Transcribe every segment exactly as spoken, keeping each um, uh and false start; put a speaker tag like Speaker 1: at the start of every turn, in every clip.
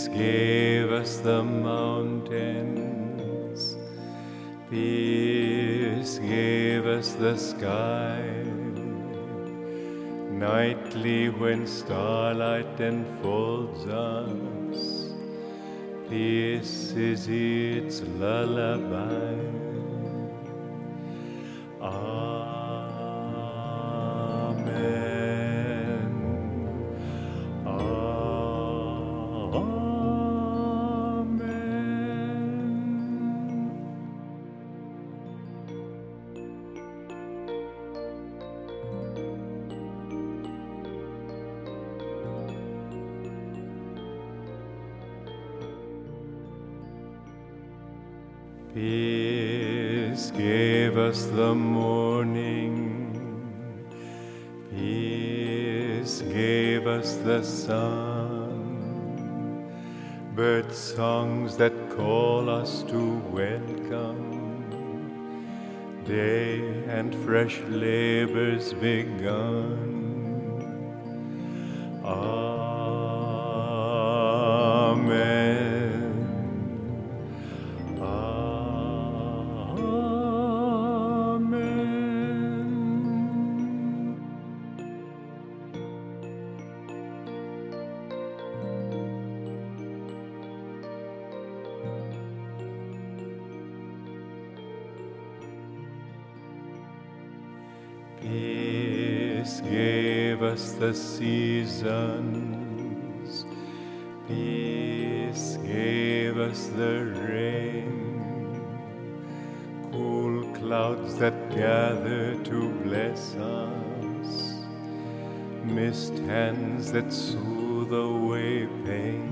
Speaker 1: Peace gave us the mountains, peace gave us the sky. Nightly when starlight enfolds us, peace is its lullaby. Amen. Peace gave us the morning, peace gave us the sun, bird songs that call us to welcome day and fresh labors begun. Amen. Peace gave us the seasons, peace gave us the rain, cool clouds that gather to bless us, mist hands that soothe away pain.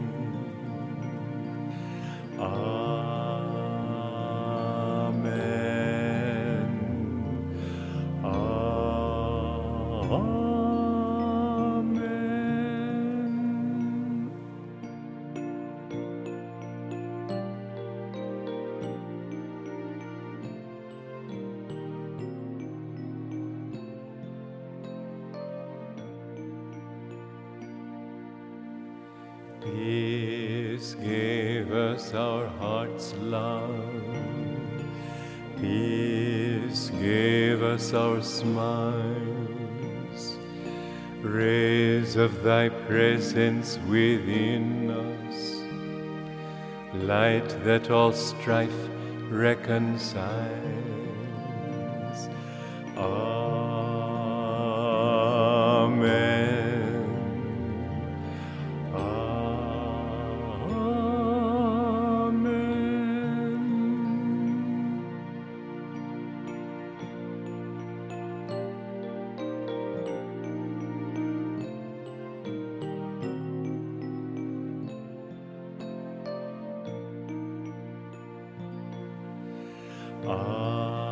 Speaker 1: Peace gave us our heart's love, peace gave us our smiles, rays of thy presence within us, light that all strife reconciles. Amen. Ah.